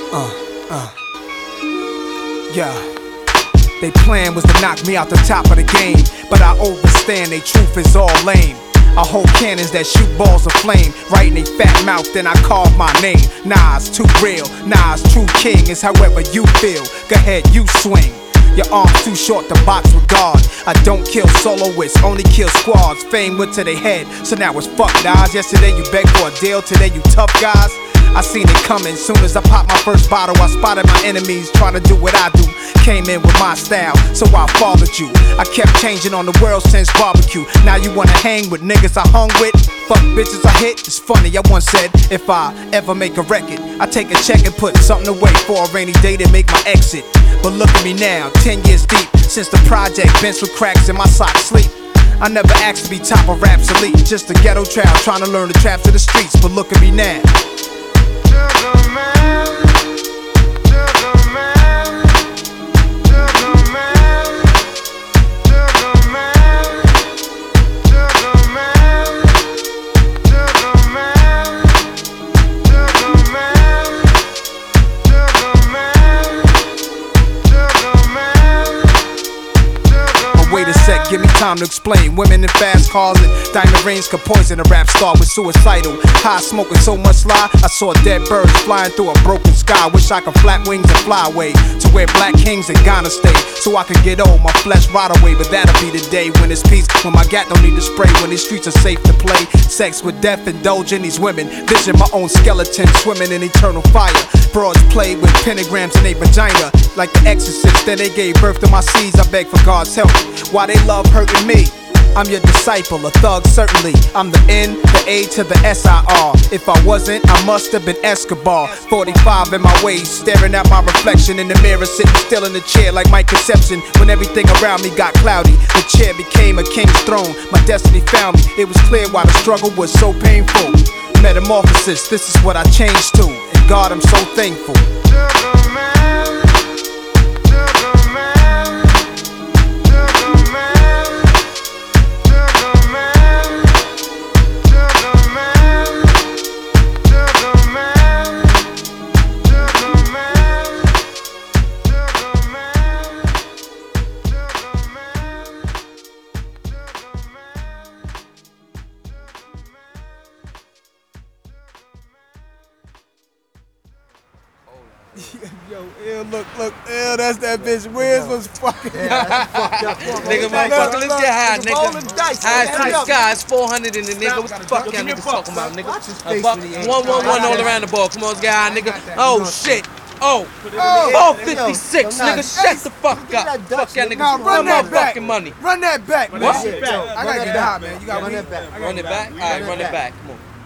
Yeah. They plan was to knock me out the top of the game, but I overstand they truth is all lame. I hold cannons that shoot balls of flame right in they fat mouth, then I carve my name. Nah, it's too real. Nah, it's true king. It's however you feel. Go ahead, you swing. Your arm's too short to box with God. I don't kill soloists, only kill squads. Fame went to their head, so now it's fuck guys. Yesterday you begged for a deal, today you tough guys. I seen it coming, soon as I popped my first bottle. I spotted my enemies trying to do what I do. Came in with my style, so I followed you. I kept changing on the world since barbecue. Now you wanna hang with niggas I hung with? Fuck bitches I hit, it's funny, I once said if I ever make a record, I take a check and put something away for a rainy day to make my exit. But look at me now, 10 years deep, since the project bench with cracks in my socks sleep. I never asked to be top of rap's elite, just a ghetto child trying to learn the traps of the streets. But look at me now. Sugar man, sugar man, sugar man, sugar man, sugar man, sugar man, sugar man, sugar man, sugar man, sugar. But wait a sec, give me time to explain. Women in fast cars and diamond rings could poison a rap star with suicidal. High smoking so much lie, I saw dead birds flying through a broken sky. Wish I could flap wings and fly away to where black kings in Ghana stay, so I can get old, my flesh rot away. But that'll be the day when it's peace, when my gat don't need to spray, when these streets are safe to play. Sex with death, indulging these women, vision my own skeleton swimming in eternal fire. Broads play with pentagrams in their vagina like the exorcist, then they gave birth to my seeds. I beg for God's help, why they love hurting me? I'm your disciple, a thug certainly. I'm the N, the A to the S-I-R. If I wasn't, I must have been Escobar. 45 in my waist, staring at my reflection in the mirror, sitting still in the chair like my conception. When everything around me got cloudy, the chair became a king's throne. My destiny found me, it was clear why the struggle was so painful. Metamorphosis, this is what I changed to, and God, I'm so thankful. Sugar man, sugar man, sugar man, sugar man, sugar man, sugar man, sugar man, sugar man, sugar man, Yo, ew, look, ew, that's that bitch. Wiz was fucking. Nigga, motherfucker, let's get high, nigga. High to the sky, it's 400 in the nigga. What the fuck y'all niggas talking about, nigga? A buck, 111 all around the ball. Come on, let's get high, nigga. Oh, shit. Oh, 456, nigga, shut the fuck up. Fuck y'all niggas, run that fucking money. Run that back, man. What? I gotta get high, man. You gotta run it back. Run it back? Alright, run it back. Come on.